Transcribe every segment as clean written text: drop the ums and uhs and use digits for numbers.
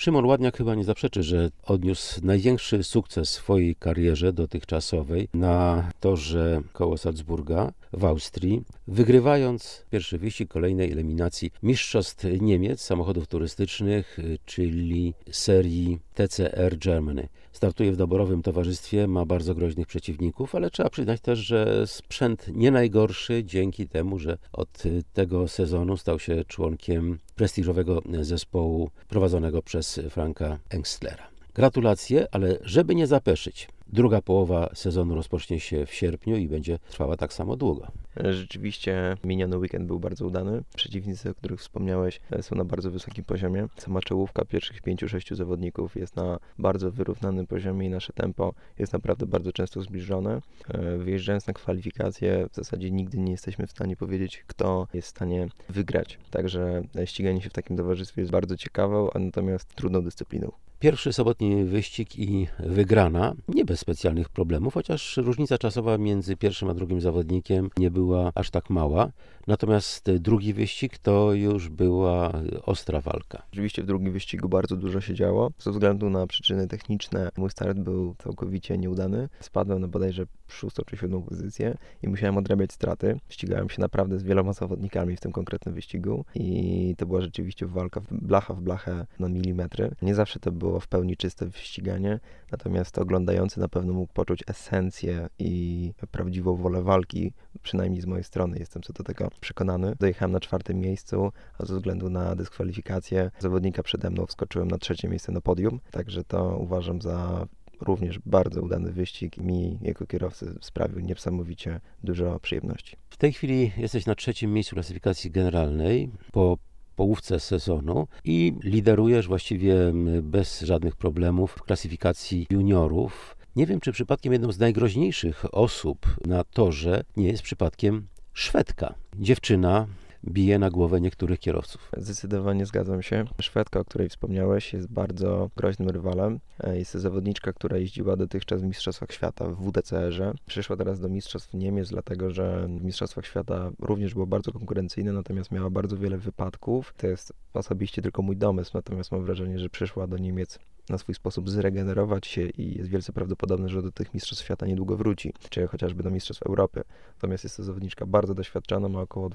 Szymon Ładniak chyba nie zaprzeczy, że odniósł największy sukces w swojej karierze dotychczasowej na torze koło Salzburga w Austrii, wygrywając pierwszy wyścig kolejnej eliminacji Mistrzostw Niemiec samochodów turystycznych, czyli serii TCR Germany. Startuje w doborowym towarzystwie, ma bardzo groźnych przeciwników, ale trzeba przyznać też, że sprzęt nie najgorszy dzięki temu, że od tego sezonu stał się członkiem prestiżowego zespołu prowadzonego przez Franka Engstlera. Gratulacje, ale żeby nie zapeszyć, druga połowa sezonu rozpocznie się w sierpniu i będzie trwała tak samo długo. Rzeczywiście miniony weekend był bardzo udany. Przeciwnicy, o których wspomniałeś, są na bardzo wysokim poziomie. Sama czołówka pierwszych 5-6 zawodników jest na bardzo wyrównanym poziomie i nasze tempo jest naprawdę bardzo często zbliżone. Wyjeżdżając na kwalifikacje, w zasadzie nigdy nie jesteśmy w stanie powiedzieć, kto jest w stanie wygrać. Także ściganie się w takim towarzystwie jest bardzo ciekawą, a natomiast trudną dyscypliną. Pierwszy sobotni wyścig i wygrana, nie bez specjalnych problemów, chociaż różnica czasowa między pierwszym a drugim zawodnikiem nie była aż tak mała. Natomiast drugi wyścig to już była ostra walka. Oczywiście w drugim wyścigu bardzo dużo się działo. Ze względu na przyczyny techniczne mój start był całkowicie nieudany. Spadłem na bodajże 6. czy 7. pozycję i musiałem odrabiać straty. Ścigałem się naprawdę z wieloma zawodnikami w tym konkretnym wyścigu i to była rzeczywiście walka blacha w blachę na milimetry. Nie zawsze to było w pełni czyste ściganie, natomiast oglądający na pewno mógł poczuć esencję i prawdziwą wolę walki, przynajmniej z mojej strony, jestem co do tego przekonany. Dojechałem na 4. miejscu, a ze względu na dyskwalifikację zawodnika przede mną wskoczyłem na 3. miejsce na podium, także to uważam za również bardzo udany wyścig i mi jako kierowcy sprawił niesamowicie dużo przyjemności. W tej chwili jesteś na 3. miejscu klasyfikacji generalnej po połówce sezonu i liderujesz właściwie bez żadnych problemów w klasyfikacji juniorów. Nie wiem, czy przypadkiem jedną z najgroźniejszych osób na torze nie jest przypadkiem Szwedka. Dziewczyna bije na głowę niektórych kierowców. Zdecydowanie zgadzam się. Szwedka, o której wspomniałeś, jest bardzo groźnym rywalem. Jest to zawodniczka, która jeździła dotychczas w Mistrzostwach Świata w WTCR-ze. Przyszła teraz do Mistrzostw Niemiec, dlatego że w Mistrzostwach Świata również było bardzo konkurencyjne, natomiast miała bardzo wiele wypadków. To jest osobiście tylko mój domysł, natomiast mam wrażenie, że przyszła do Niemiec na swój sposób zregenerować się i jest wielce prawdopodobne, że do tych Mistrzostw Świata niedługo wróci, czy chociażby do Mistrzostw Europy. Natomiast jest to zawodniczka bardzo doświadczona, ma około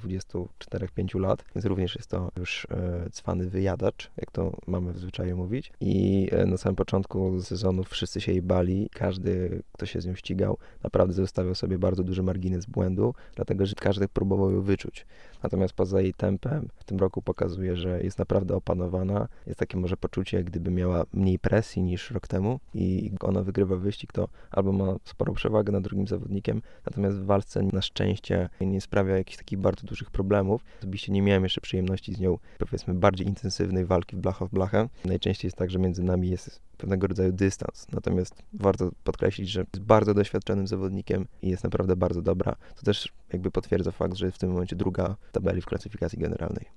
24-5 lat, więc również jest to już cwany wyjadacz, jak to mamy w zwyczaju mówić. I na samym początku sezonu wszyscy się jej bali, każdy, kto się z nią ścigał, naprawdę zostawiał sobie bardzo duży margines błędu, dlatego że każdy próbował ją wyczuć. Natomiast poza jej tempem w tym roku pokazuje, że jest naprawdę opanowana. Jest takie może poczucie, jak gdyby miała mniej presji niż rok temu i ona wygrywa wyścig, to albo ma sporą przewagę nad drugim zawodnikiem, natomiast w walce na szczęście nie sprawia jakichś takich bardzo dużych problemów. Osobiście nie miałem jeszcze przyjemności z nią, powiedzmy, bardziej intensywnej walki w blacha w blachę. Najczęściej jest tak, że między nami jest pewnego rodzaju dystans. Natomiast warto podkreślić, że jest bardzo doświadczonym zawodnikiem i jest naprawdę bardzo dobra. To też jakby potwierdza fakt, że jest w tym momencie druga w tabeli w klasyfikacji generalnej.